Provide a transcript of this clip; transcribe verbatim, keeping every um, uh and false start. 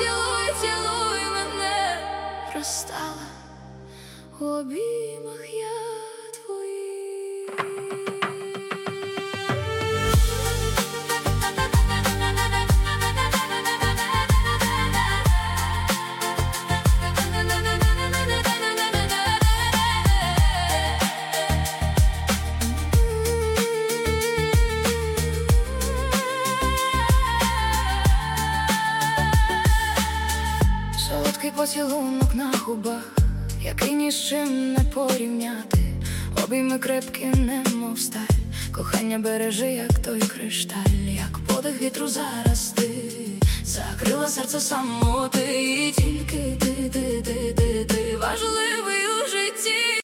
цілуй, цілуй мене. Розстала у обіймах я твоїх. Солодкий поцілунок на губах, який ні з чим не порівняти. Обійми крепкі, немов сталь, кохання бережи, як той кришталь. Як подих вітру зараз ти закрила серце самоти. І тільки ти, ти, ти, ти, ти важливий у житті.